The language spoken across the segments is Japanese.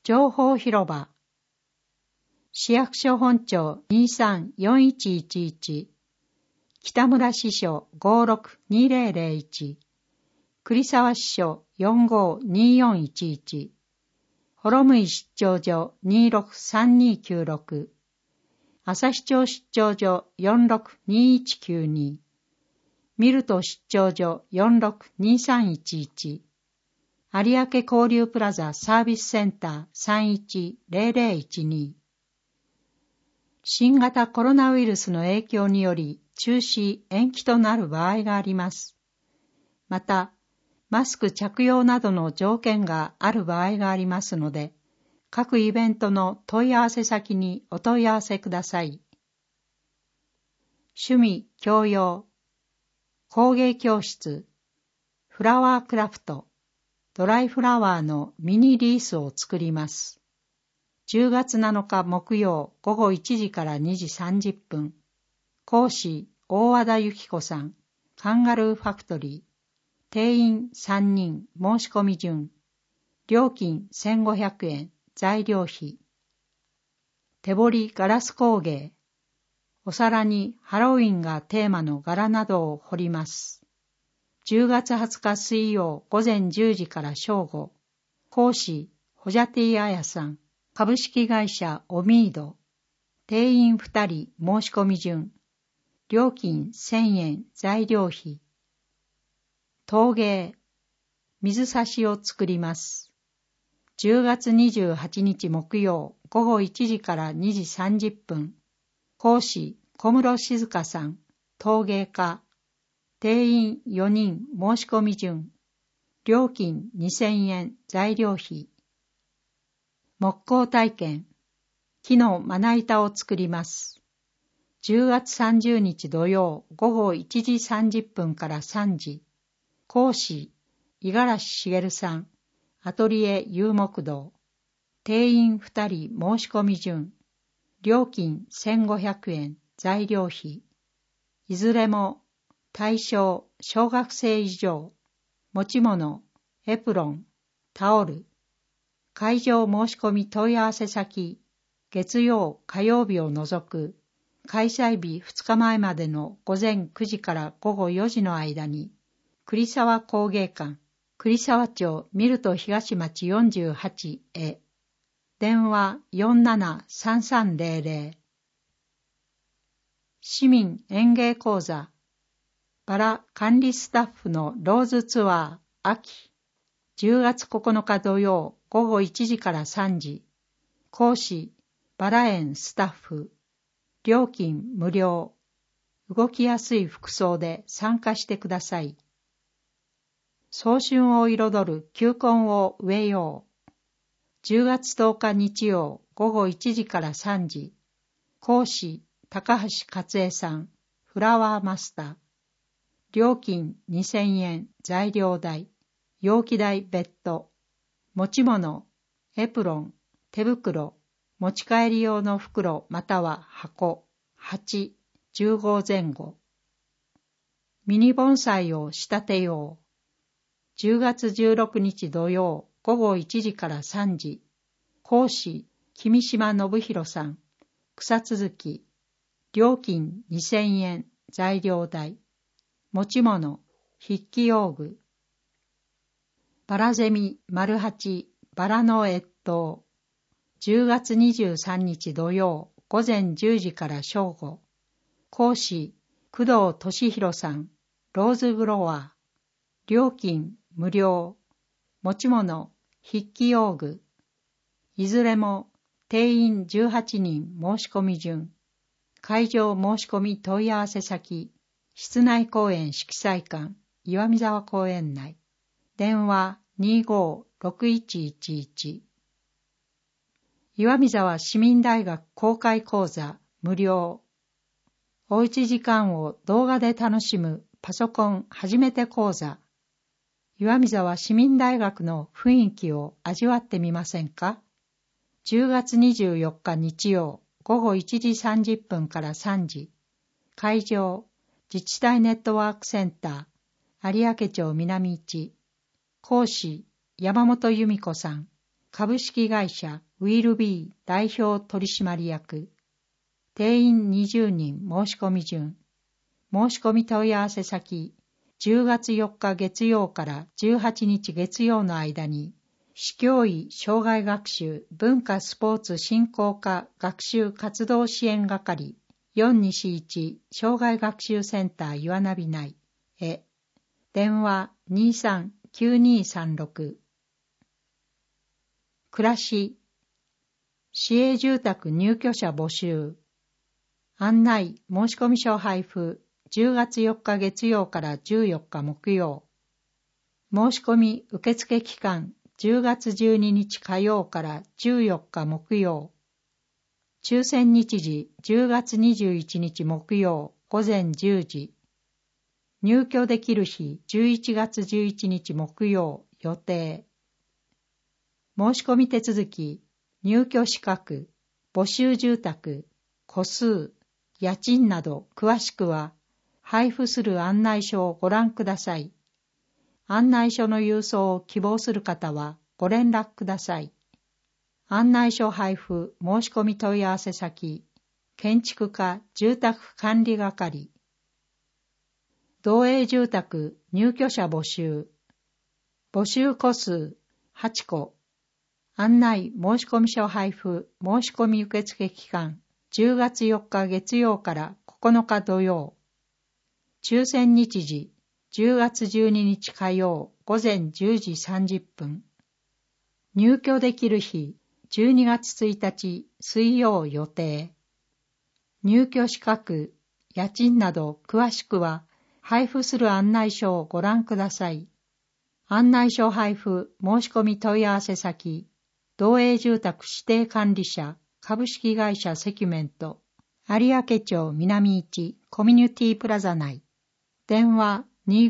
情報広場。市役所本庁234111、北村支所562001、栗沢支所452411、幌向出張所263296、旭町出張所462192、ミルト出張所462311、有明交流プラザサービスセンター310012。新型コロナウイルスの影響により中止延期となる場合があります。また、マスク着用などの条件がある場合がありますので、各イベントの問い合わせ先にお問い合わせください。趣味・教養、工芸教室、フラワークラフト、ドライフラワーのミニリースを作ります。10月7日木曜午後1時から2時30分。講師、大和田由紀子さん、カンガルーファクトリー。定員3人、申し込み順。料金1500円、材料費。手彫りガラス工芸。お皿にハロウィンがテーマの柄などを彫ります。10月20日水曜午前10時から正午。講師、ホジャティ・アヤさん、株式会社オミード。定員2人、申し込み順。料金1000円、材料費。陶芸、水差しを作ります。10月28日木曜午後1時から2時30分。講師、小室静香さん、陶芸家。定員4人、申し込み順。料金2000円、材料費。木工体験。木のまな板を作ります。10月30日土曜午後1時30分から3時。講師、五十嵐茂さん、アトリエ遊木道。定員2人、申し込み順。料金1500円、材料費。いずれも対象、小学生以上。持ち物、エプロン、タオル。会場申し込み問い合わせ先、月曜、火曜日を除く、開催日2日前までの午前9時から午後4時の間に、栗沢工芸館、栗沢町ミルト東町48へ。電話473300。市民園芸講座。バラ管理スタッフのローズツアー秋。10月9日土曜午後1時から3時。講師、バラ園スタッフ。料金無料。動きやすい服装で参加してください。早春を彩る球根を植えよう。10月10日日曜午後1時から3時。講師、高橋勝恵さん、フラワーマスター。料金2000円、材料代、容器代別途。持ち物、エプロン、手袋、持ち帰り用の袋または箱、8、10号前後。ミニ盆栽を仕立てよう。10月16日土曜午後1時から3時。講師、君島信弘さん、草続き。料金2000円、材料代。持ち物、筆記用具。バラゼミ08バラの越冬。10月23日土曜午前10時から正午。講師、工藤俊弘さん、ローズグロワー。料金無料。持ち物、筆記用具。いずれも定員18人申し込み順。会場申し込み問い合わせ先。室内公園色彩館、岩見沢公園内。電話256111。岩見沢市民大学公開講座無料。おうち時間を動画で楽しむパソコン初めて講座。岩見沢市民大学の雰囲気を味わってみませんか？ 10 月24日日曜午後1時30分から3時。会場自治体ネットワークセンター、有明町南1。講師、山本由美子さん、 株式会社ウィルビー代表取締役。定員20人申し込み順。申し込み問い合わせ先、10月4日月曜から18日月曜の間に、市教委障害学習文化スポーツ振興課学習活動支援係421障害学習センター岩波内へ、電話239236。暮らし、市営住宅入居者募集。案内申込書配布10月4日月曜から14日木曜。申し込み受付期間10月12日火曜から14日木曜。抽選日時10月21日木曜午前10時。入居できる日11月11日木曜予定。申し込み手続き、入居資格、募集住宅、戸数、家賃など詳しくは、配布する案内書をご覧ください。案内書の郵送を希望する方はご連絡ください。案内書配布申し込み問い合わせ先、建築課住宅管理係。同営住宅入居者募集。募集戸数8戸。案内申込書配布申し込み受付期間10月4日月曜から9日土曜。抽選日時10月12日火曜午前10時30分。入居できる日12月1日水曜予定。入居資格、家賃など詳しくは配布する案内書をご覧ください。案内書配布申し込み問い合わせ先、同営住宅指定管理者株式会社セキュメント、有明町南1コミュニティプラザ内。電話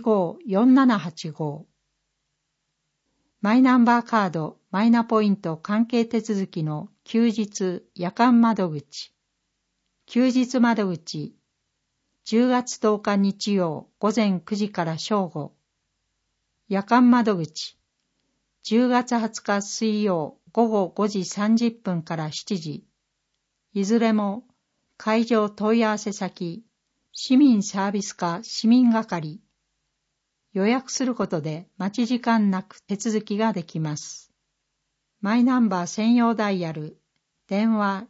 254785。マイナンバーカード、マイナポイント関係手続きの休日夜間窓口。休日窓口。10月10日日曜午前9時から正午。夜間窓口。10月20日水曜午後5時30分から7時。いずれも会場問い合わせ先、市民サービス課市民係。予約することで待ち時間なく手続きができます。マイナンバー専用ダイヤル、電話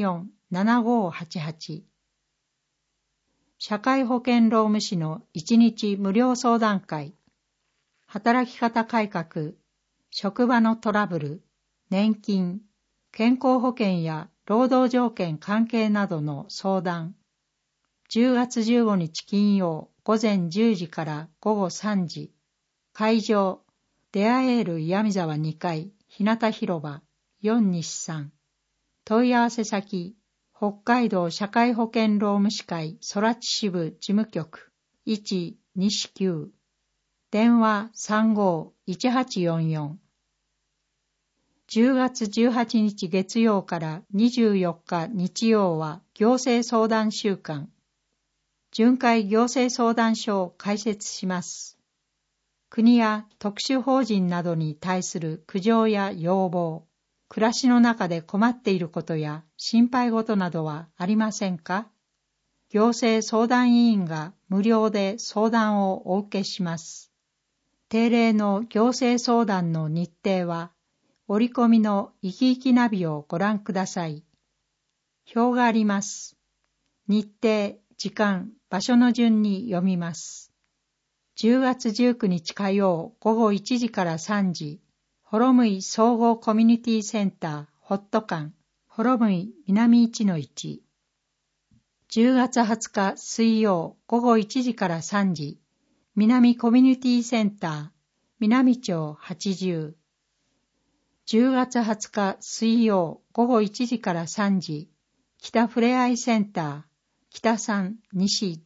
247588。社会保険労務士の1日無料相談会。働き方改革、職場のトラブル、年金、健康保険や労働条件関係などの相談。10月15日金曜午前10時から午後3時。会場、デアエール岩見沢2階、日向広場、4西3。問い合わせ先、北海道社会保険労務士会空知支部事務局、1西9。電話351844。10月18日月曜から24日日曜は行政相談週間。巡回行政相談所を開設します。国や特殊法人などに対する苦情や要望、暮らしの中で困っていることや心配事などはありませんか？行政相談委員が無料で相談をお受けします。定例の行政相談の日程は、折り込みのいきいきナビをご覧ください。表があります。日程、時間、場所の順に読みます。10月19日火曜午後1時から3時、ホロムイ総合コミュニティセンターホット館、ホロムイ南1-1。10月20日水曜午後1時から3時、南コミュニティセンター、南町80。10月20日水曜午後1時から3時、北ふれあいセンター、北3西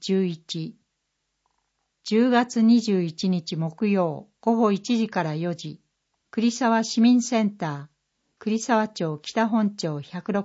11。10月21日木曜午後1時から4時、栗沢市民センター、栗沢町北本町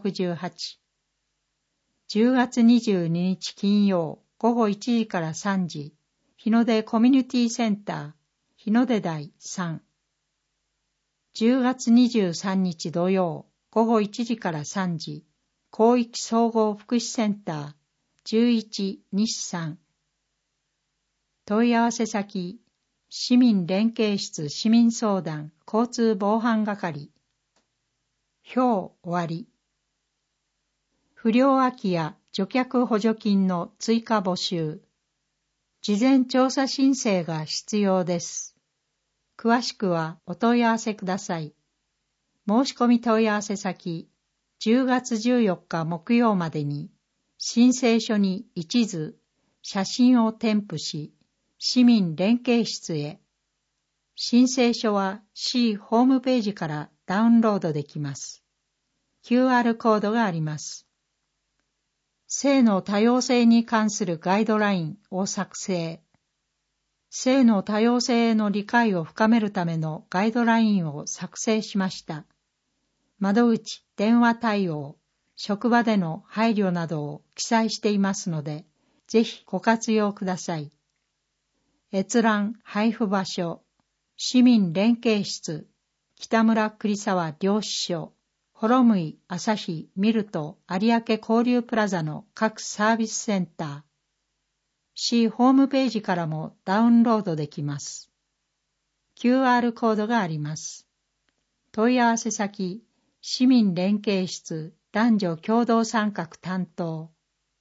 168。10月22日金曜午後1時から3時、日の出コミュニティセンター、日の出台3。 10月23日土曜午後1時から3時、広域総合福祉センター11西3。問い合わせ先、市民連携室市民相談交通防犯係。表終わり。不良空き家除却補助金の追加募集。事前調査申請が必要です。詳しくはお問い合わせください。申し込み問い合わせ先、10月14日木曜までに、申請書に一図、写真を添付し、市民連携室へ。申請書は市ホームページからダウンロードできます。QR コードがあります。性の多様性に関するガイドラインを作成。性の多様性への理解を深めるためのガイドラインを作成しました。窓口、電話対応、職場での配慮などを記載していますので、ぜひご活用ください。閲覧配布場所、市民連携室、北村栗沢領事所、幌向旭ミルト有明交流プラザの各サービスセンター。市ホームページからもダウンロードできます。QR コードがあります。問い合わせ先、市民連携室男女共同参画担当。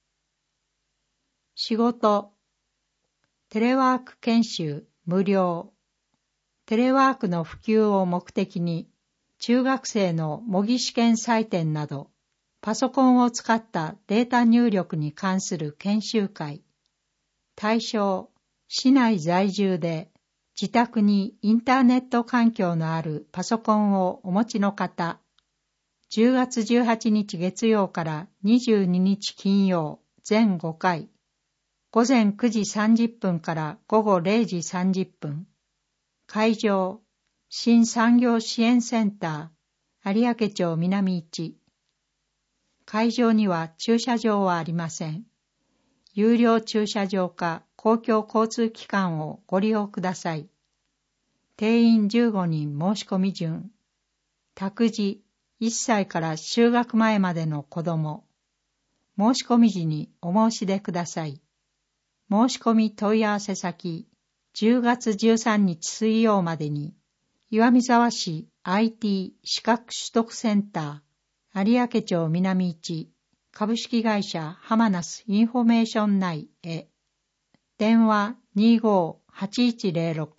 仕事、テレワーク研修無料。テレワークの普及を目的に、中学生の模擬試験採点など、パソコンを使ったデータ入力に関する研修会。対象、市内在住で自宅にインターネット環境のあるパソコンをお持ちの方、10月18日月曜から22日金曜全5回、午前9時30分から午後0時30分、会場、新産業支援センター、有明町南1。会場には駐車場はありません。有料駐車場か公共交通機関をご利用ください。定員15人申し込み順。託児、1歳から就学前までの子供。申し込み時にお申し出ください。申し込み問い合わせ先、10月13日水曜までに、岩見沢市 IT 資格取得センター、有明町南1、株式会社ハマナスインフォメーション内へ。電話25-8106。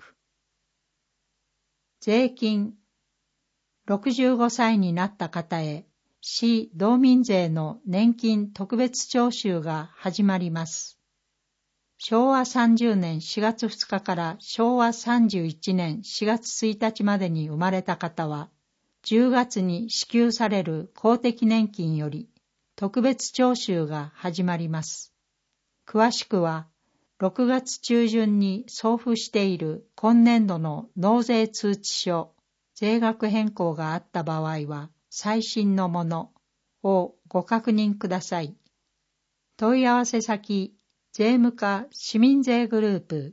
税金。65歳になった方へ、市道民税の年金特別徴収が始まります。昭和30年4月2日から昭和31年4月1日までに生まれた方は、10月に支給される公的年金より、特別徴収が始まります。詳しくは、6月中旬に送付している今年度の納税通知書、税額変更があった場合は、最新のものをご確認ください。問い合わせ先、税務課市民税グループ。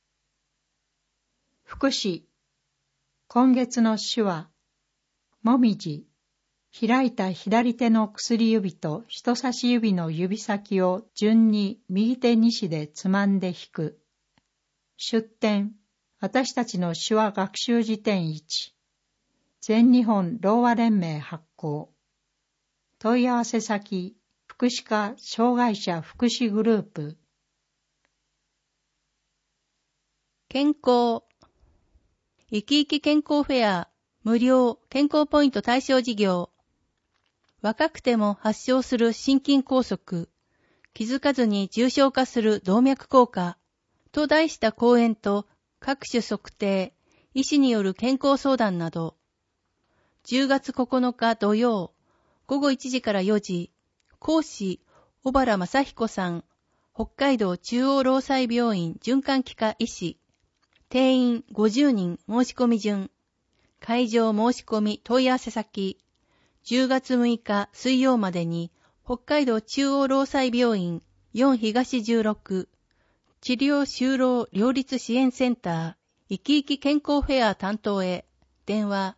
福祉。今月の手話、もみじ。開いた左手の薬指と人差し指の指先を順に右手西でつまんで引く。出典、私たちの手話学習辞典1。全日本ろうあ連盟発行。問い合わせ先、福祉課障害者福祉グループ。 健康。生き生き健康フェア、無料健康ポイント対象事業。若くても発症する心筋梗塞、気づかずに重症化する動脈硬化と題した講演と各種測定、医師による健康相談など、10月9日土曜、午後1時から4時、講師、小原正彦さん、北海道中央労災病院循環器科医師、定員50人申し込み順、会場申し込み問い合わせ先、10月6日水曜までに北海道中央労災病院4東16治療就労両立支援センター生き生き健康フェア担当へ。 電話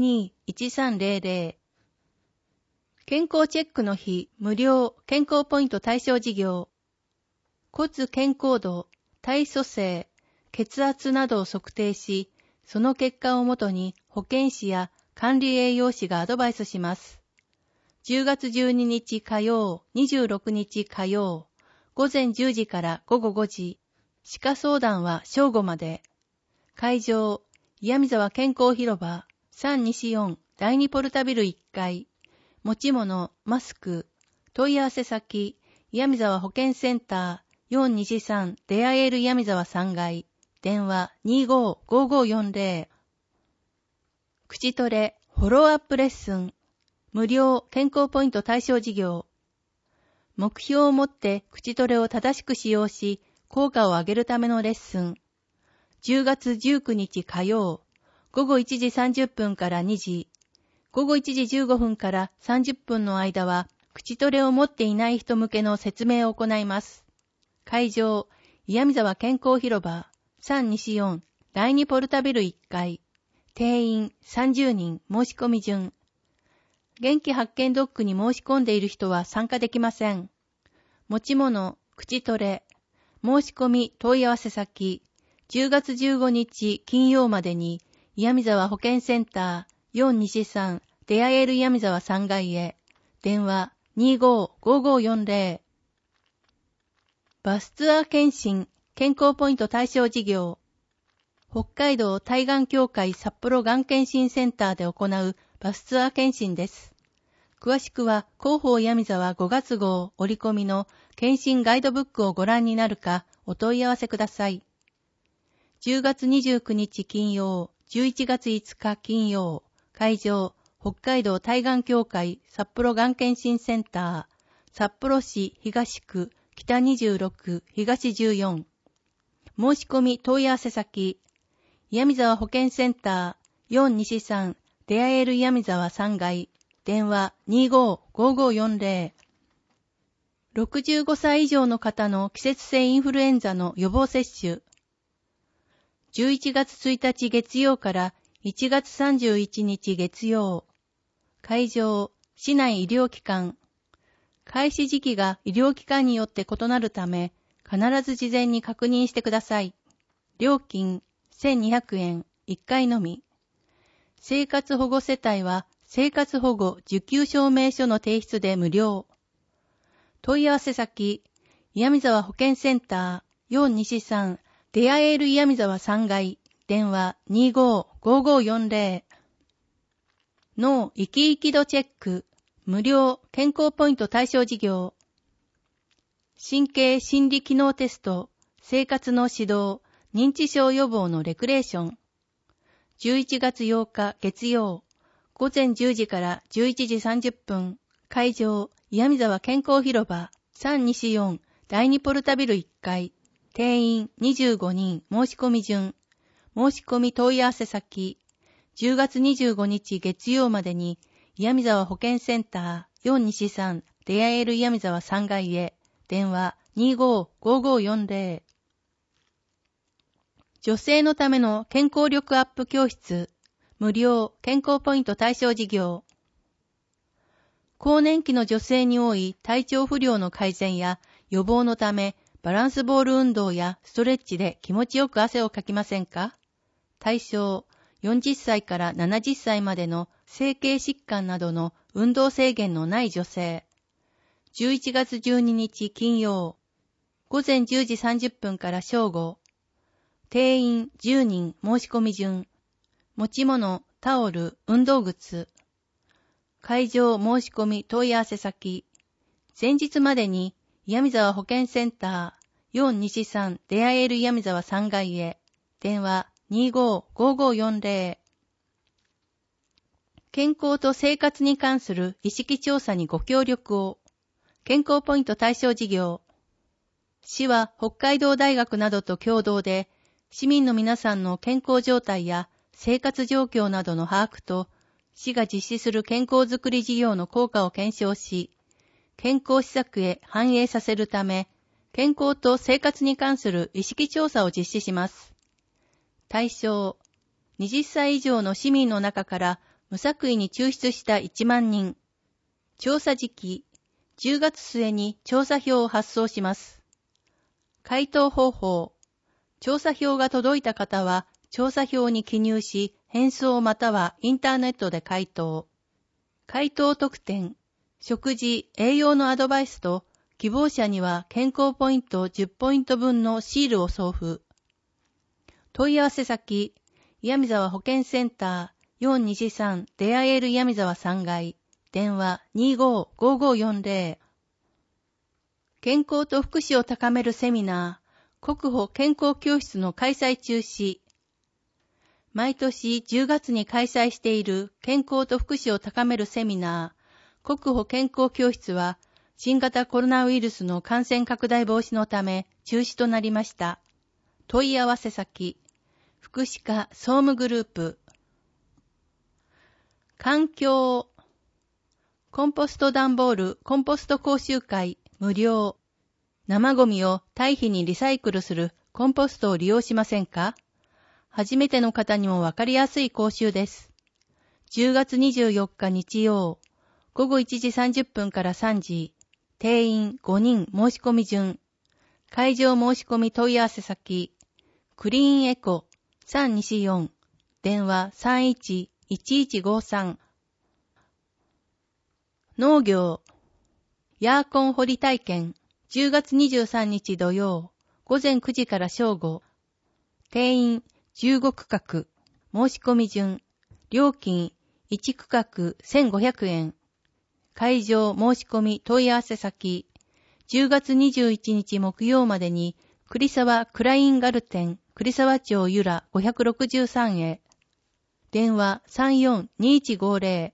221300。健康チェックの日無料健康ポイント対象事業。骨健康度、体組成、血圧などを測定し、その結果をもとに保健師や管理栄養士がアドバイスします。10月12日火曜、26日火曜、午前10時から午後5時。歯科相談は正午まで。会場、岩見沢健康広場、3西4第2ポルタビル1階。持ち物、マスク。問い合わせ先、岩見沢保健センター、423出会える岩見沢3階。電話255540。口トレ、フォローアップレッスン。無料健康ポイント対象事業。目標を持って口トレを正しく使用し、効果を上げるためのレッスン。10月19日火曜、午後1時30分から2時、午後1時15分から30分の間は、口トレを持っていない人向けの説明を行います。会場、岩見沢健康広場、3西4第2ポルタビル1階。定員30人申し込み順。元気発見ドッグに申し込んでいる人は参加できません。持ち物、口トレ、申し込み問い合わせ先、10月15日金曜までに、岩見沢保健センター、4西3出会える岩見沢3階へ、電話255540。バスツアー検診、健康ポイント対象事業。北海道対がん協会札幌がん検診センターで行うバスツアー検診です。詳しくは広報岩見沢5月号折り込みの検診ガイドブックをご覧になるかお問い合わせください。10月29日金曜、11月5日金曜、会場、北海道対がん協会札幌がん検診センター、札幌市東区北26東14。申し込み問い合わせ先、岩見沢保健センター、4西3出会える岩見沢3階。電話255540。65歳以上の方の季節性インフルエンザの予防接種。11月1日月曜から1月31日月曜。会場、市内医療機関。開始時期が医療機関によって異なるため、必ず事前に確認してください。料金1200円、1回のみ。生活保護世帯は、生活保護受給証明書の提出で無料。問い合わせ先、岩見沢保健センター、4西3出会える岩見沢3階。電話255540。脳生き生き度チェック、無料健康ポイント対象事業。神経心理機能テスト、生活の指導、認知症予防のレクレーション。11月8日月曜、午前10時から11時30分、会場、岩見沢健康広場、3西4第2ポルタビル1階。定員25人申し込み順。申し込み問い合わせ先、10月25日月曜までに、岩見沢保健センター、4西3出会える岩見沢3階へ、電話255540。女性のための健康力アップ教室、無料健康ポイント対象事業。更年期の女性に多い体調不良の改善や予防のため、バランスボール運動やストレッチで気持ちよく汗をかきませんか？対象、40歳から70歳までの整形疾患などの運動制限のない女性。11月12日金曜、午前10時30分から正午。定員10人申し込み順。持ち物、タオル、運動靴。会場申し込み問い合わせ先。前日までに岩見沢保健センター、4西3出会える岩見沢3階へ。電話255540。健康と生活に関する意識調査にご協力を。健康ポイント対象事業。市は北海道大学などと共同で、市民の皆さんの健康状態や生活状況などの把握と、市が実施する健康づくり事業の効果を検証し、健康施策へ反映させるため、健康と生活に関する意識調査を実施します。対象、 20歳以上の市民の中から無作為に抽出した1万人。調査時期、10月末に調査票を発送します。回答方法。調査票が届いた方は、調査票に記入し、返送またはインターネットで回答。回答特典。食事、栄養のアドバイスと、希望者には健康ポイント10ポイント分のシールを送付。問い合わせ先、岩見沢保健センター423出会える岩見沢3階、電話 255540。健康と福祉を高めるセミナー、国保健康教室の開催中止。毎年10月に開催している健康と福祉を高めるセミナー、国保健康教室は、新型コロナウイルスの感染拡大防止のため中止となりました。問い合わせ先、福祉課総務グループ。環境、コンポスト段ボール、コンポスト講習会、無料。生ゴミを堆肥にリサイクルするコンポストを利用しませんか？初めての方にもわかりやすい講習です。10月24日日曜、午後1時30分から3時。定員5人申し込み順。会場申し込み問い合わせ先。クリーンエコ324。電話 31-1153。農業。ヤーコン掘り体験。10月23日土曜。午前9時から正午。定員15区画。申し込み順。料金1区画1500円。会場申し込み問い合わせ先、10月21日木曜までに、栗沢クラインガルテン、栗沢町由良563へ。電話 34-2150。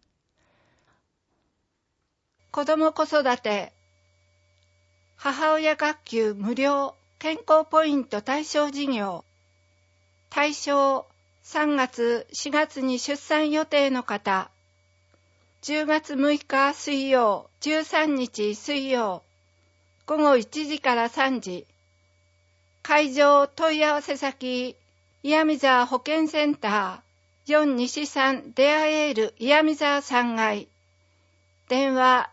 子ども子育て、母親学級無料健康ポイント対象事業。対象、3月、4月に出産予定の方。10月6日水曜、13日水曜、午後1時から3時。会場問い合わせ先、岩見沢保健センター、423出会える岩見沢3階。電話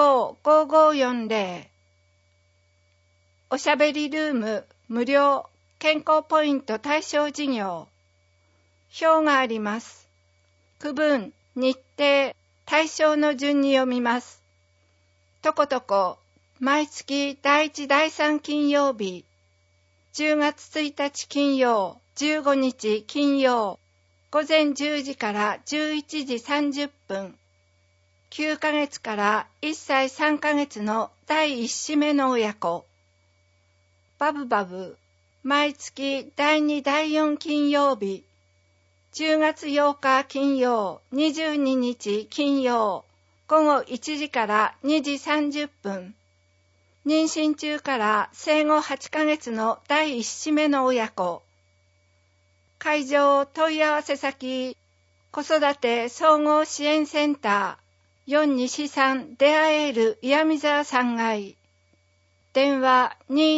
255540。おしゃべりルーム無料健康ポイント対象事業。表があります。区分、日程、対象の順に読みます。とことこ、毎月第1第3金曜日、10月1日金曜、15日金曜、午前10時から11時30分、9ヶ月から1歳3ヶ月の第1子目の親子。バブバブ、毎月第2第4金曜日、10月8日金曜、22日金曜、午後1時から2時30分。妊娠中から生後8ヶ月の第1子目の親子。会場問い合わせ先、子育て総合支援センター、423出会える岩見沢3階。電話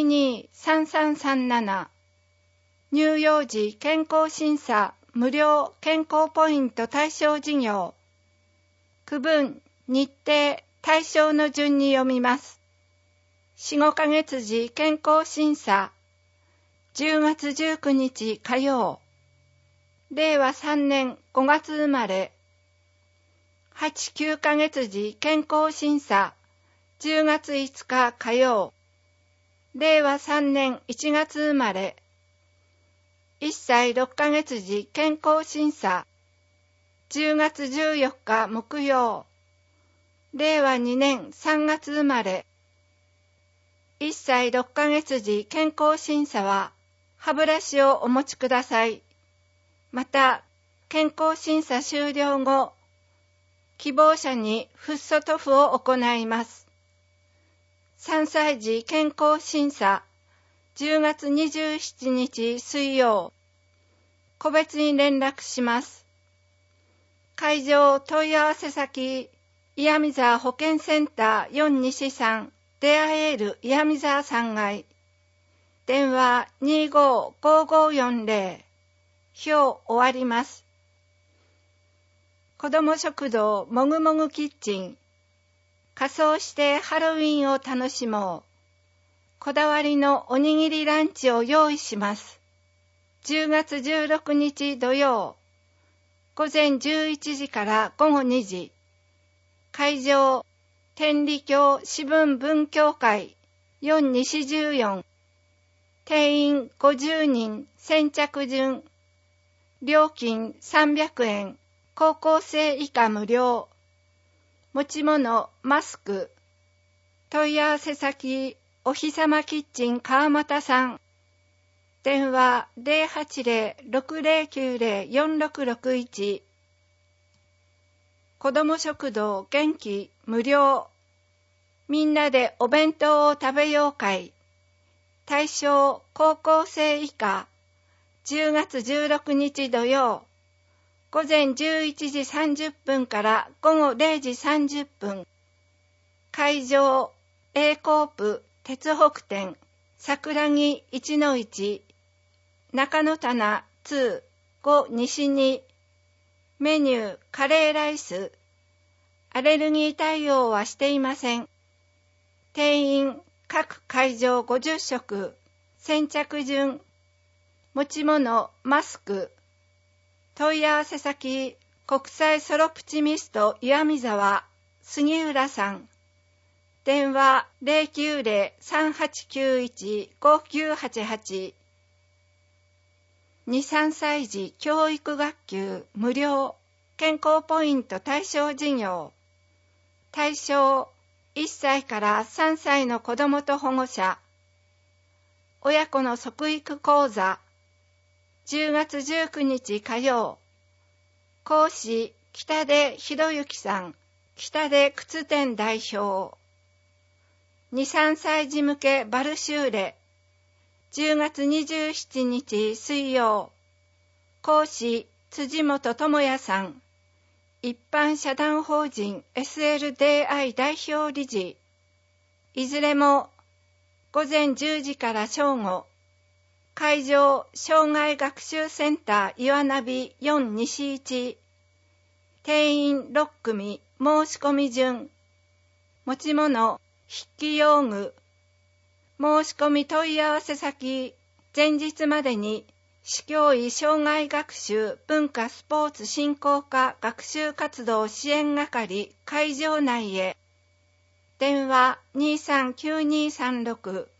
223337。乳幼児健康審査無料健康ポイント対象事業。区分、日程、対象の順に読みます。4、5ヶ月時健康審査。10月19日火曜。令和3年5月生まれ。8、9ヶ月時健康審査。10月5日火曜。令和3年1月生まれ。1歳6ヶ月時健康審査。10月14日木曜。令和2年3月生まれ。1歳6ヶ月時健康審査は、歯ブラシをお持ちください。また、健康審査終了後、希望者にフッ素塗布を行います。3歳児健康審査。10月27日水曜。個別に連絡します。会場問い合わせ先、岩見沢保健センター423出会える岩見沢3階。電話255540。 終わります。子ども食堂もぐもぐキッチン。仮装してハロウィンを楽しもう。こだわりのおにぎりランチを用意します。10月16日土曜、午前11時から午後2時。会場、天理教支分分教会4西14。定員50人先着順。料金300円。高校生以下無料。持ち物、マスク。問い合わせ先、おひさまキッチン川又さん。電話 080-6090-4661。子ども食堂元気無料。みんなでお弁当を食べよう会。対象高校生以下。10月16日土曜。午前11時30分から午後0時30分。会場 A コープ鉄北店桜木1-1中野棚2 5西2。メニューカレーライス。アレルギー対応はしていません。定員各会場50食。先着順。持ち物マスク。問い合わせ先、国際ソロプチミスト岩見沢、杉浦さん。電話 090-3891-5988。2、3歳児教育学級無料。健康ポイント対象事業。対象、1歳から3歳の子どもと保護者。親子の即育講座。10月19日火曜。講師、北出博之さん。北出靴店代表。2、3歳児向けバルシューレ。10月27日水曜。講師、辻本智也さん。一般社団法人 SLDI 代表理事。いずれも午前10時から正午。会場、障害学習センター岩ナビ4西1。定員6組、申し込み順。持ち物、筆記用具。申し込み問い合わせ先、前日までに、市教委障害学習文化スポーツ振興課学習活動支援係会場内へ。電話239236。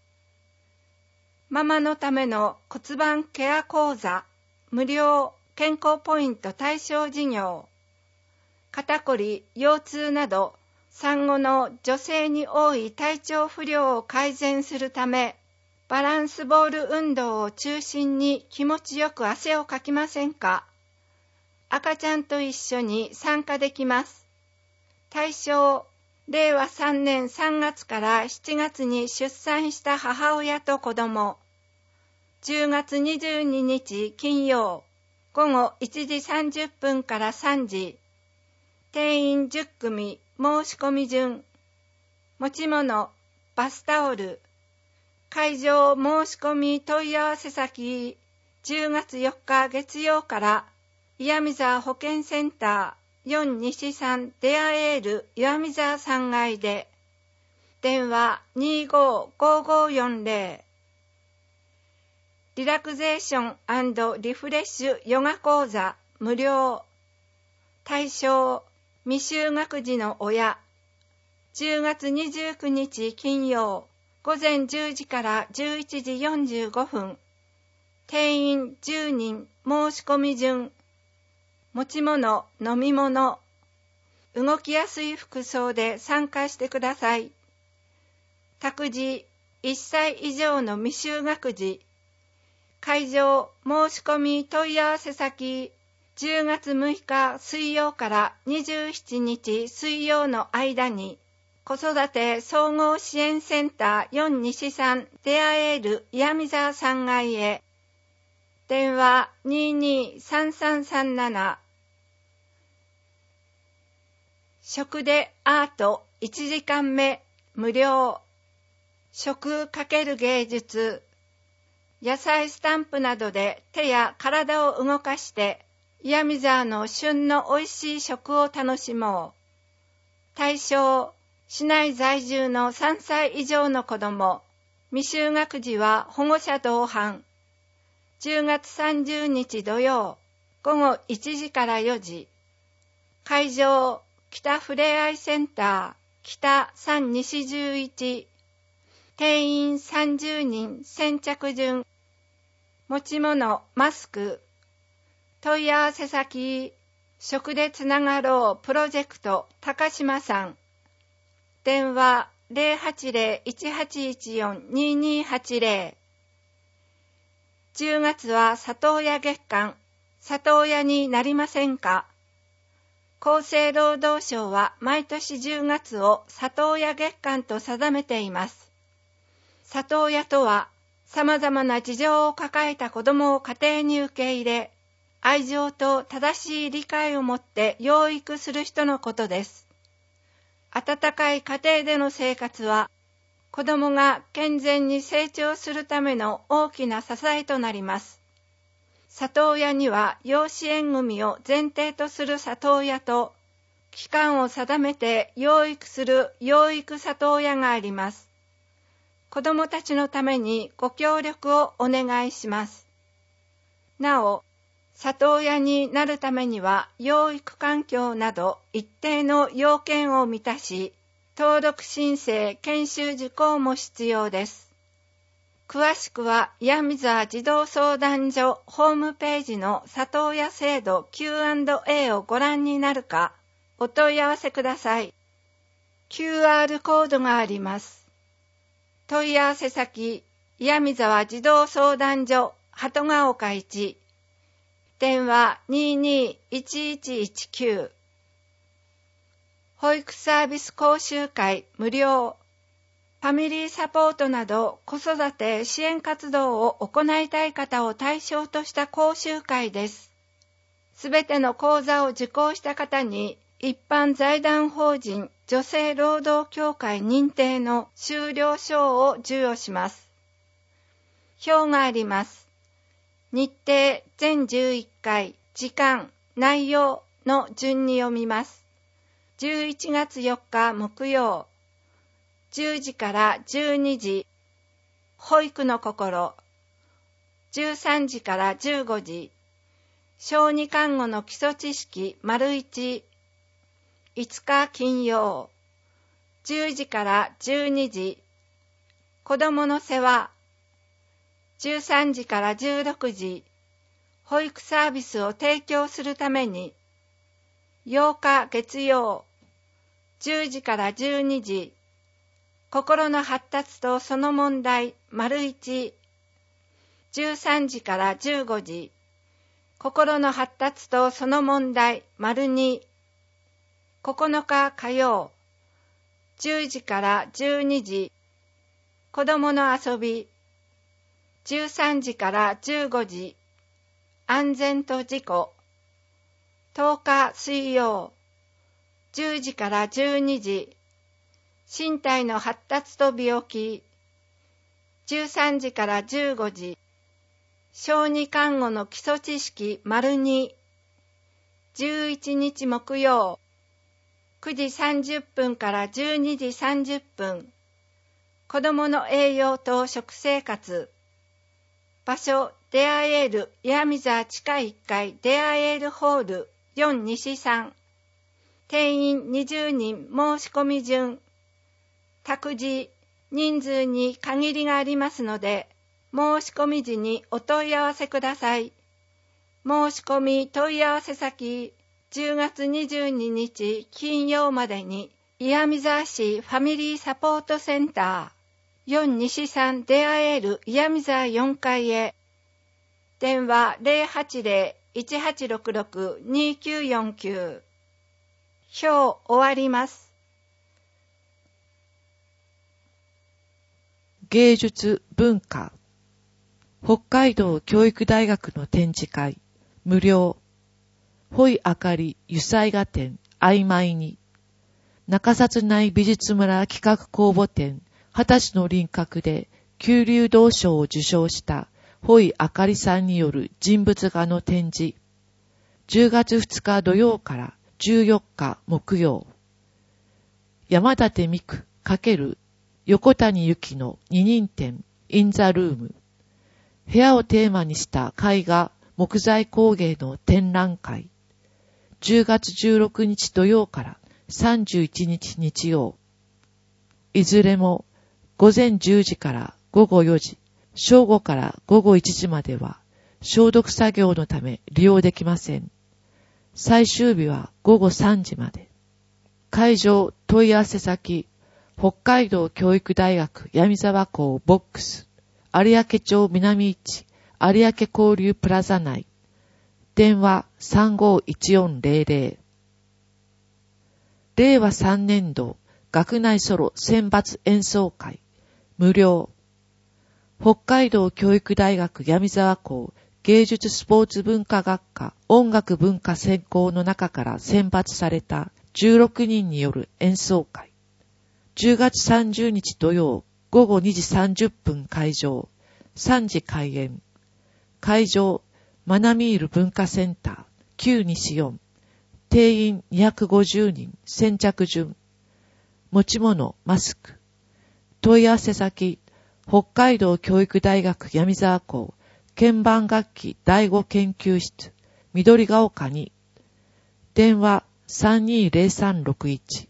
ママのための骨盤ケア講座、無料健康ポイント対象事業。肩こり、腰痛など、産後の女性に多い体調不良を改善するため、バランスボール運動を中心に気持ちよく汗をかきませんか？赤ちゃんと一緒に参加できます。対象、令和3年3月から7月に出産した母親と子供。10月22日金曜、午後1時30分から3時。定員10組、申し込み順。持ち物、バスタオル。会場申し込み問い合わせ先、10月4日月曜から岩見沢保健センター4西3デアエール岩見沢3階で。電話255540。リラクゼーション&リフレッシュヨガ講座無料。対象、未就学児の親。10月29日金曜、午前10時から11時45分。定員10人、申し込み順。持ち物、飲み物。動きやすい服装で参加してください。託児、1歳以上の未就学児。会場、申し込み問い合わせ先、10月6日水曜から27日水曜の間に、子育て総合支援センター4西3デアエール岩見沢3階へ。電話223337。食でアート1時間目無料。食×芸術。 野菜スタンプなどで手や体を動かして、岩見沢の旬の美味しい食を楽しもう。対象、市内在住の3歳以上の子ども。未就学児は保護者同伴。10月30日土曜、午後1時から4時。会場、北ふれあいセンター、北3西11。定員30人先着順。持ち物、マスク。問い合わせ先、食でつながろうプロジェクト高島さん。電話 080-1814-2280。10月は里親月間、里親になりませんか？厚生労働省は毎年10月を里親月間と定めています。里親とは、様々な事情を抱えた子どもを家庭に受け入れ、愛情と正しい理解を持って養育する人のことです。温かい家庭での生活は、子どもが健全に成長するための大きな支えとなります。里親には養子縁組を前提とする里親と、期間を定めて養育する養育里親があります。子どもたちのためにご協力をお願いします。なお、里親になるためには養育環境など一定の要件を満たし、登録申請研修受講も必要です。詳しくは岩見沢児童相談所ホームページの里親制度 Q&A をご覧になるか、お問い合わせください。QR コードがあります。問い合わせ先、岩見沢児童相談所鳩ヶ丘1、電話 22-1119。保育サービス講習会無料。ファミリーサポートなど子育て支援活動を行いたい方を対象とした講習会です。すべての講座を受講した方に一般財団法人女性労働協会認定の修了証を授与します。表があります。日程全11回、時間、内容の順に読みます。11月4日木曜、10時から12時、保育の心。13時から15時、小児看護の基礎知識丸1。5日金曜、10時から12時、子どもの世話。13時から16時、保育サービスを提供するために、8日月曜、10時から12時、心の発達とその問題丸1。13時から15時、心の発達とその問題丸2。9日火曜、10時から12時、子どもの遊び。13時から15時、安全と事故。10日水曜、10時から12時、身体の発達と病気。13時から15時、小児看護の基礎知識丸2。11日木曜、9時30分から12時30分、子どもの栄養と食生活。場所、デアエール岩見沢地下1階デアエールホール4西3。定員20人申し込み順。託児、人数に限りがありますので、申し込み時にお問い合わせください。申し込み問い合わせ先、10月22日金曜までに、岩見沢市ファミリーサポートセンター。4西3デアエール岩見沢4階へ。電話 080-1866-2949。表終わります。 芸術文化。北海道教育大学の展示会。無料。ほいあかり油彩画展曖昧に。中札内美術村企画公募展20歳の輪郭で九龍銅賞を受賞したホイあかりさんによる人物画の展示。10月2日土曜から14日木曜。山立美久×横谷由紀の二人展 in the room。部屋をテーマにした絵画、木材工芸の展覧会。10月16日土曜から31日日曜。いずれも午前10時から午後4時、正午から午後1時までは消毒作業のため利用できません。最終日は午後3時まで。会場問い合わせ先、北海道教育大学闇沢校ボックス、有明町南市、有明交流プラザ内。電話351400。令和3年度学内ソロ選抜演奏会無料。北海道教育大学闇沢校芸術スポーツ文化学科音楽文化専攻の中から選抜された16人による演奏会。10月30日土曜午後2時30分会場、3時開演。会場マナミール文化センター旧西4。定員250人、先着順。持ち物、マスク。問い合わせ先、北海道教育大学闇沢校、鍵盤楽器第5研究室、緑が丘に。電話320361。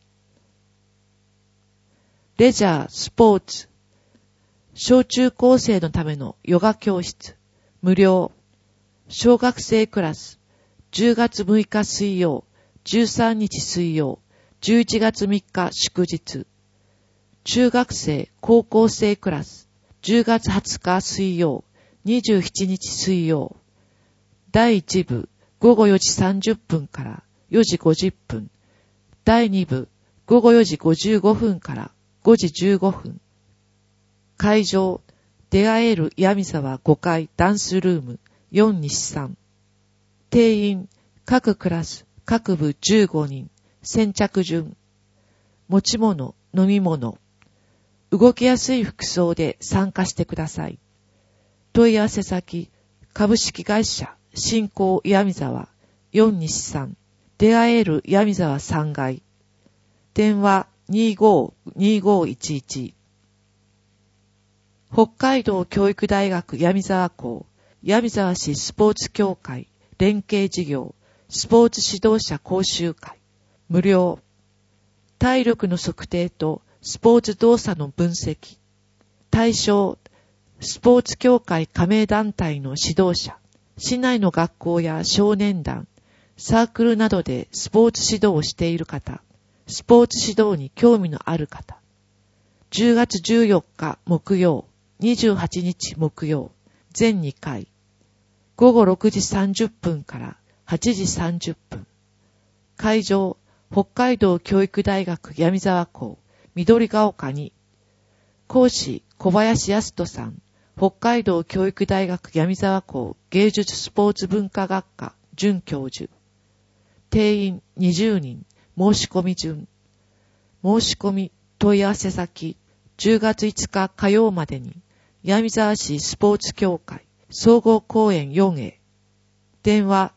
レジャー、スポーツ。小中高生のためのヨガ教室、無料。小学生クラス、10月6日水曜、13日水曜、11月3日祝日。中学生、高校生クラス、10月20日水曜、27日水曜。第1部、午後4時30分から4時50分。第2部、午後4時55分から5時15分。会場、出会える闇沢5階ダンスルーム4西3。定員、各クラス、各部15人、先着順。持ち物、飲み物。動きやすい服装で参加してください。問い合わせ先、株式会社、新興闇沢4西3。出会える闇沢3階。電話252511。北海道教育大学闇沢校、闇沢市スポーツ協会、連携事業、スポーツ指導者講習会、無料。体力の測定とスポーツ動作の分析。対象、スポーツ協会加盟団体の指導者、市内の学校や少年団、サークルなどでスポーツ指導をしている方、スポーツ指導に興味のある方。10月14日木曜、28日木曜、全2回。午後6時30分から8時30分。会場、北海道教育大学闇沢校、緑が丘に。講師、小林康人さん、北海道教育大学闇沢校芸術スポーツ文化学科准教授。定員20人、申し込み順。申し込み、問い合わせ先、10月5日火曜までに、闇沢市スポーツ協会、総合公園4へ。電話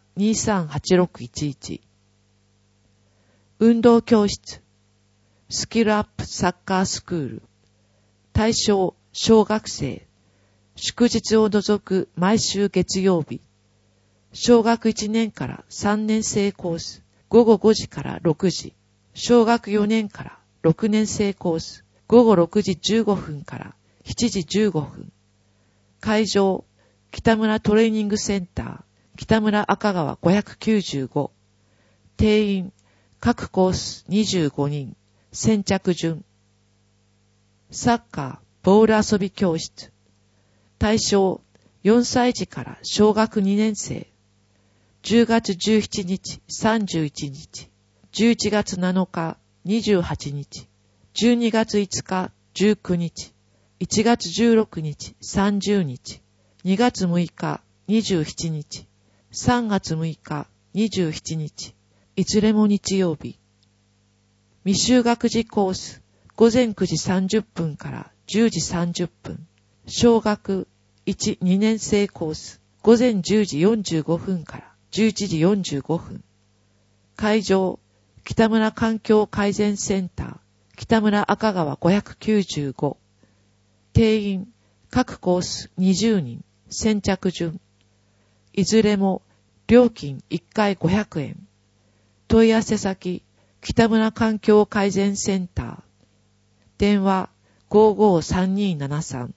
238611。運動教室、スキルアップサッカースクール。対象、小学生。祝日を除く毎週月曜日。小学1年から3年生コース、午後5時から6時。小学4年から6年生コース、午後6時15分から7時15分。会場、北村トレーニングセンター、北村赤川595。定員、各コース25人、先着順。サッカー、ボール遊び教室。対象、4歳児から小学2年生。10月17日、31日、11月7日、28日、12月5日、19日、1月16日、30日、2月6日、27日、3月6日、27日、いずれも日曜日。未就学児コース、午前9時30分から10時30分。小学 1、2年生コース、午前10時45分から11時45分。会場、北村環境改善センター、北村赤川595。定員、各コース20人、先着順。いずれも、料金1回500円。問い合わせ先、北村環境改善センター。電話、553273。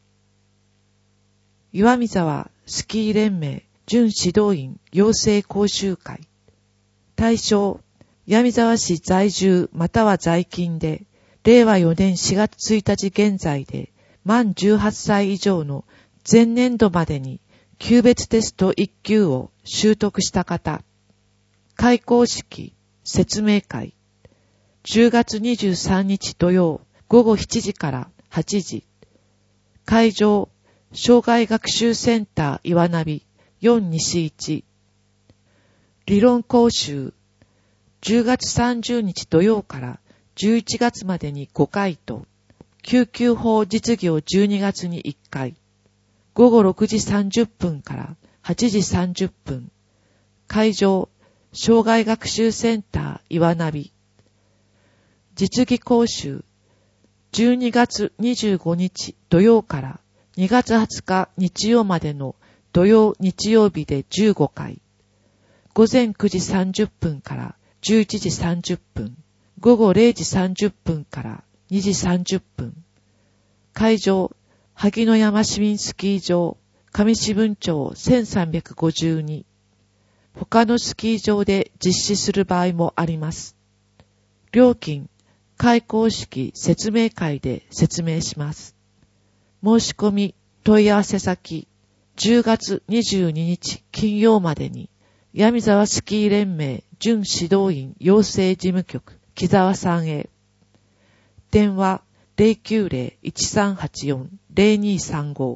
岩見沢スキー連盟準指導員養成講習会。対象、岩見沢市在住または在勤で、令和4年4月1日現在で、満18歳以上の前年度までに、級別テスト1級を習得した方。開講式、説明会。10月23日土曜、午後7時から8時。会場、障害学習センター岩波4西1。理論講習。10月30日土曜から11月までに5回と、救急法実技を12月に1回。午後6時30分から8時30分。会場、障害学習センター岩波。実技講習。12月25日土曜から2月20日日曜までの土曜日曜日で15回。午前9時30分から11時30分。午後0時30分から2時30分。会場、萩野山市民スキー場、上士分町1352。他のスキー場で実施する場合もあります。料金、開講式説明会で説明します。申し込み、問い合わせ先、10月22日金曜までに、岩見沢スキー連盟準指導員養成事務局、木沢さんへ。電話、090-1384-0235。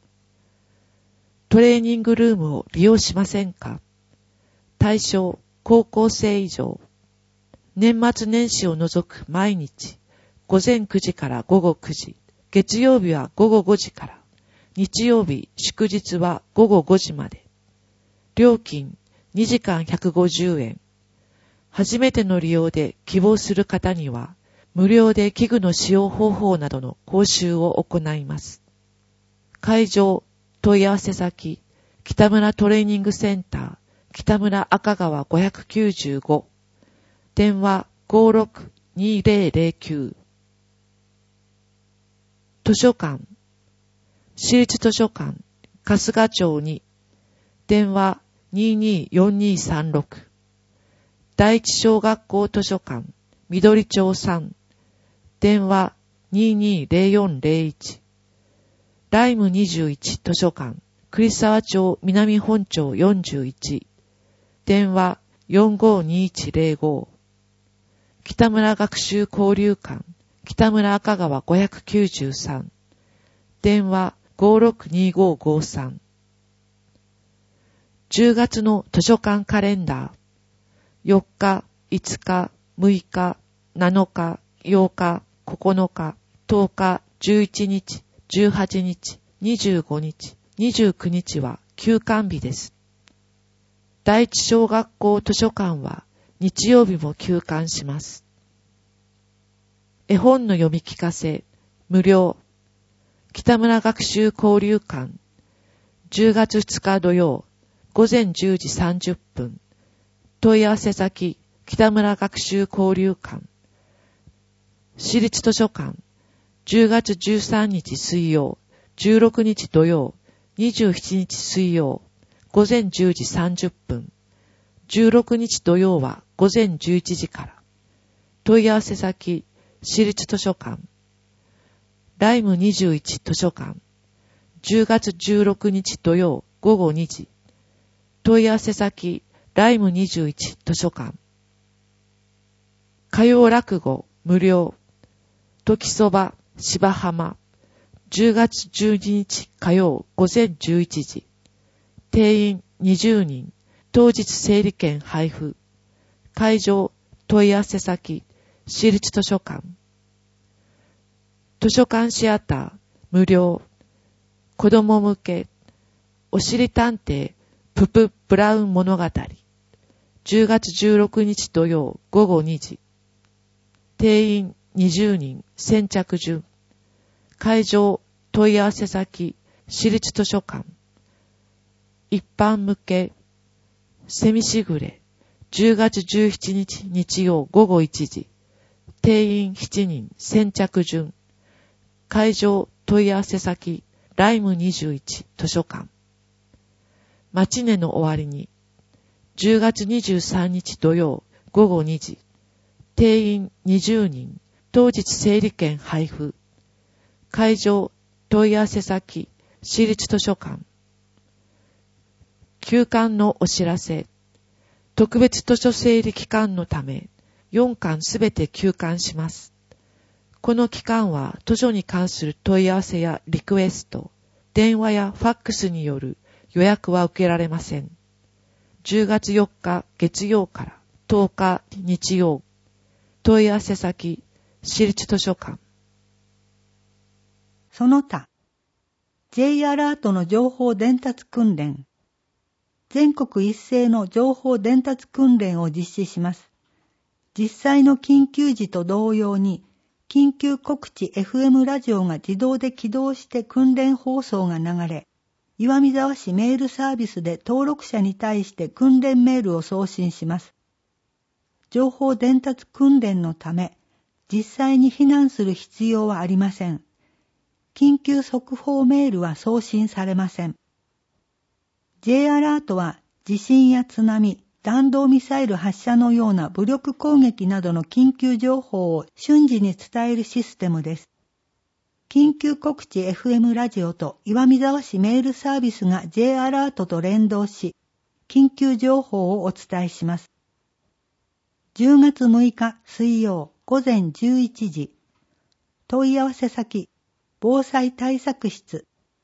トレーニングルームを利用しませんか？対象、高校生以上。年末年始を除く毎日、午前9時から午後9時、月曜日は午後5時から、日曜日、祝日は午後5時まで。料金、2時間150円。初めての利用で希望する方には、無料で器具の使用方法などの講習を行います。会場、問い合わせ先、北村トレーニングセンター、北村赤川595。電話56-2009。図書館、市立図書館、春日町2。電話224236。第一小学校図書館、緑町3。電話220401。ライム21図書館、栗沢町南本町41。電話452105。北村学習交流館、北村赤川593。電話562553。10月の図書館カレンダー。4日、5日、6日、7日、8日、9日、10日、11日、18日、25日、29日は休館日です。第一小学校図書館は日曜日も休館します。絵本の読み聞かせ、無料。北村学習交流館。10月2日土曜、午前10時30分。問い合わせ先、北村学習交流館。市立図書館。10月13日水曜、16日土曜、27日水曜、午前10時30分。16日土曜は午前11時から。問い合わせ先、市立図書館。ライム21図書館。10月16日土曜午後2時。問い合わせ先、ライム21図書館。歌謡落語無料。時そば芝浜。10月12日火曜午前11時。定員20人。当日整理券配布。会場、問い合わせ先、市立図書館。図書館シアター、無料。 子供向け、おしり探偵、ププ・ブラウン物語。10月16日土曜午後2時。定員20人、先着順。会場、問い合わせ先、私立図書館。一般向け、セミしぐれ。10月17日日曜午後1時。定員7人、先着順。会場、問い合わせ先、ライム21図書館。マチネの終わりに、10月23日土曜午後2時。定員20人、当日整理券配布。会場、問い合わせ先、私立図書館。休館のお知らせ。特別図書整理期間のため、4巻すべて休館します。この期間は図書に関する問い合わせやリクエスト、電話やファックスによる予約は受けられません。10月4日月曜から10日日曜。問い合わせ先、私立図書館。 その他、J アラートの情報伝達訓練。全国一斉の情報伝達訓練を実施します。実際の緊急時と同様に、緊急告知 FM ラジオが自動で起動して訓練放送が流れ、岩見沢市メールサービスで登録者に対して訓練メールを送信します。情報伝達訓練のため、実際に避難する必要はありません。緊急速報メールは送信されません。J アラートは地震や津波、弾道ミサイル発射のような武力攻撃などの緊急情報を瞬時に伝えるシステムです。緊急告知 FM ラジオと岩見沢市メールサービスが J アラートと連動し、緊急情報をお伝えします。10月6日水曜午前11時。問い合わせ先、防災対策室。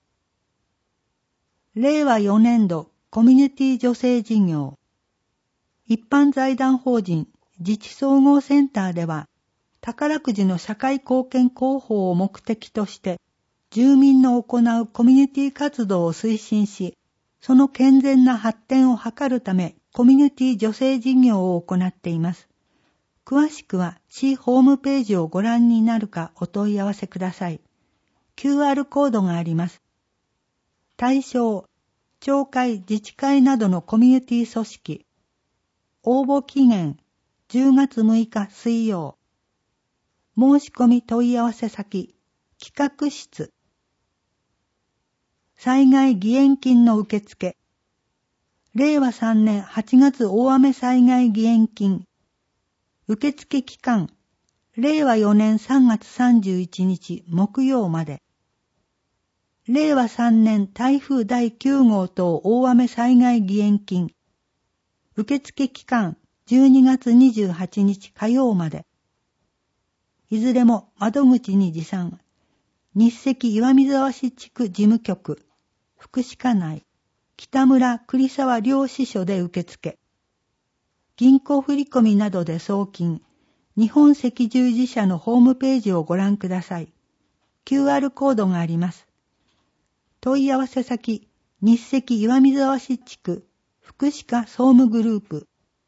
令和4年度コミュニティ助成事業。一般財団法人自治総合センターでは、宝くじの社会貢献広報を目的として、住民の行うコミュニティ活動を推進し、その健全な発展を図るため、コミュニティ助成事業を行っています。詳しくは市ホームページをご覧になるかお問い合わせください。QR コードがあります。対象、町会、自治会などのコミュニティ組織。応募期限、10月6日水曜。申し込み問い合わせ先、企画室。災害義援金の受付。令和3年8月大雨災害義援金。受付期間、令和4年3月31日木曜まで。令和3年台風第9号等大雨災害義援金。受付期間、12月28日火曜まで。いずれも窓口に持参。日赤岩見沢市地区事務局、福祉課内、北村栗沢両支所で受付。銀行振込などで送金、日本赤十字社のホームページをご覧ください。QR コードがあります。問い合わせ先、日赤岩見沢市地区、福祉課総務グループ。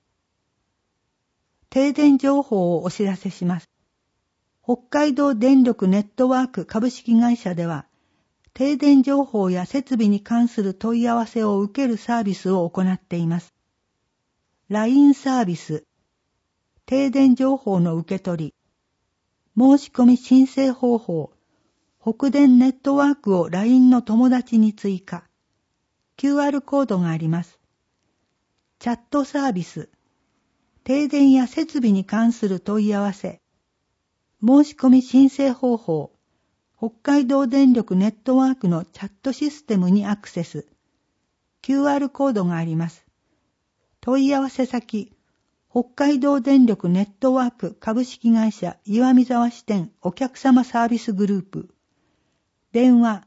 停電情報をお知らせします。北海道電力ネットワーク株式会社では、停電情報や設備に関する問い合わせを受けるサービスを行っています。LINE サービス、停電情報の受け取り、申し込み申請方法、北電ネットワークを LINE の友達に追加、QR コードがあります。チャットサービス、停電や設備に関する問い合わせ、申し込み申請方法、北海道電力ネットワークのチャットシステムにアクセス、QR コードがあります。問い合わせ先、北海道電力ネットワーク株式会社岩見沢支店お客様サービスグループ。電話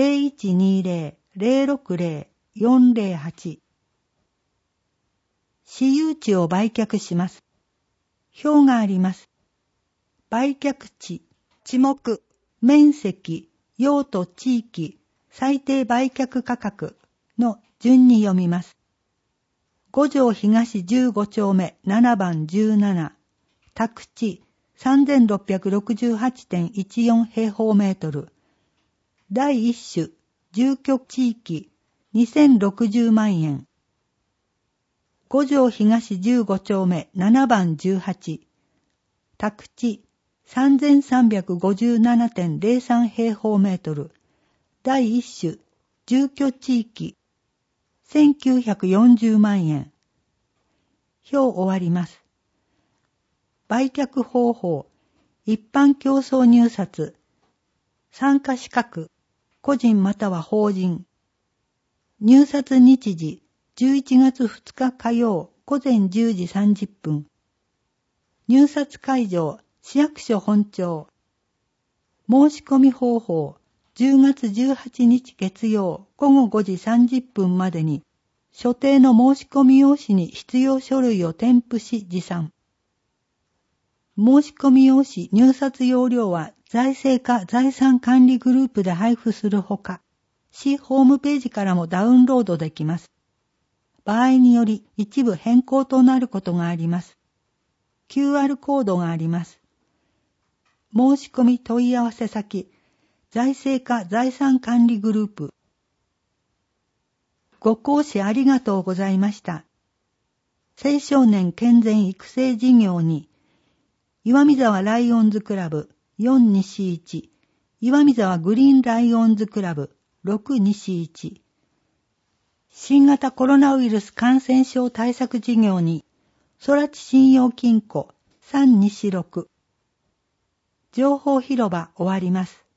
0120-060-408。私有地を売却します。表があります。売却地、地目、面積、用途地域、 最低売却価格の順に読みます。五条東15丁目7番17、宅地 3668.14 平方メートル。第一種、住居地域2060万円。五条東15丁目7番18、宅地 3357.03 平方メートル。第一種、住居地域1940万円。表終わります。売却方法、一般競争入札、参加資格、個人または法人。入札日時、11月2日火曜午前10時30分。入札会場、市役所本庁。申し込み方法、10月18日月曜午後5時30分までに、所定の申し込み用紙に必要書類を添付し持参。申し込み用紙入札要領は財政課財産管理グループで配布するほか、市ホームページからもダウンロードできます。場合により一部変更となることがあります。QR コードがあります。申し込み問い合わせ先、財政課財産管理グループ。ご講師ありがとうございました。青少年健全育成事業に、岩見沢ライオンズクラブ4西1、岩見沢グリーンライオンズクラブ6西1、新型コロナウイルス感染症対策事業に、空知信用金庫3西6。情報広場終わります。